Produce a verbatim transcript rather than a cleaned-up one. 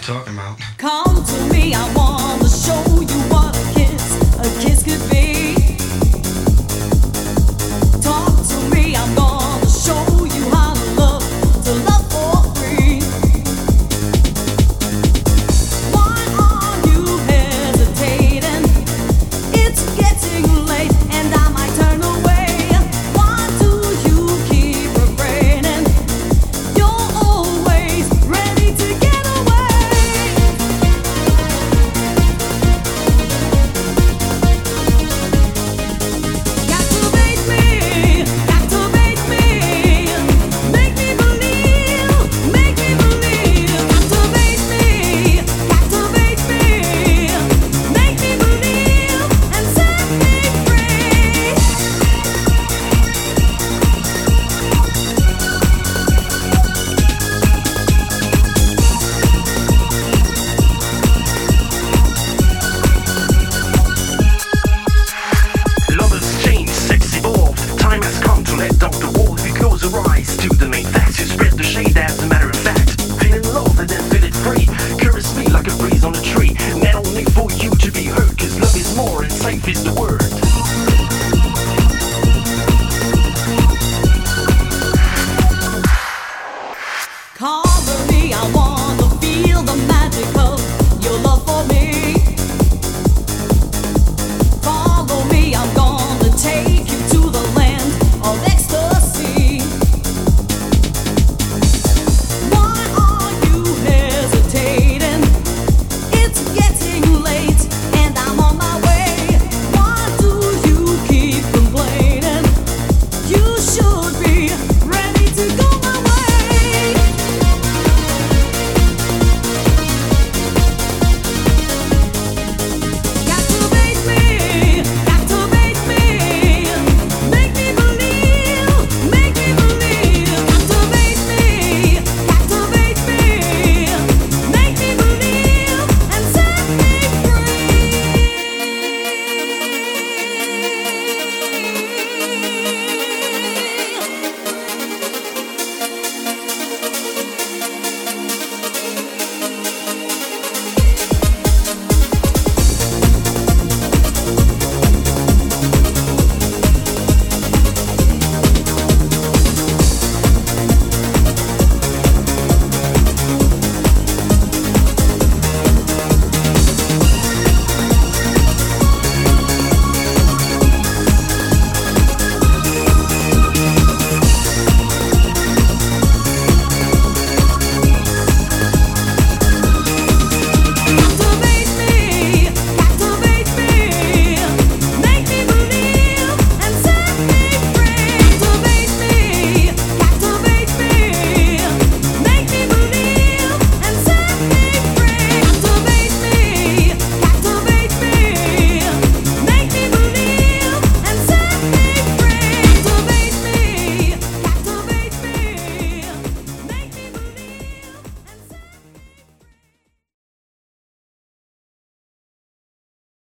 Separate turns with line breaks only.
Come to me, I wanna show you what a kiss, a kiss could be. Talk to me, I'm gonna show you how to love, to love for free. Why are you hesitating? It's getting late and I might turn away. Why do you keep refraining? You're always ready to get away. Captivate me, captivate me, make me believe, make me believe. Captivate me, captivate me, make me believe and set me free.
Lovers change, sex evolve. Time has come to let down the wall. If you close your eyes to the main facts, you spread the shade as a matter of fact. Feel in love and then feel it free. Caress me like a breeze on a tree. Not only for you to be heard, cause love is more and safe is the word.
Cover me, I wanna feel the magic of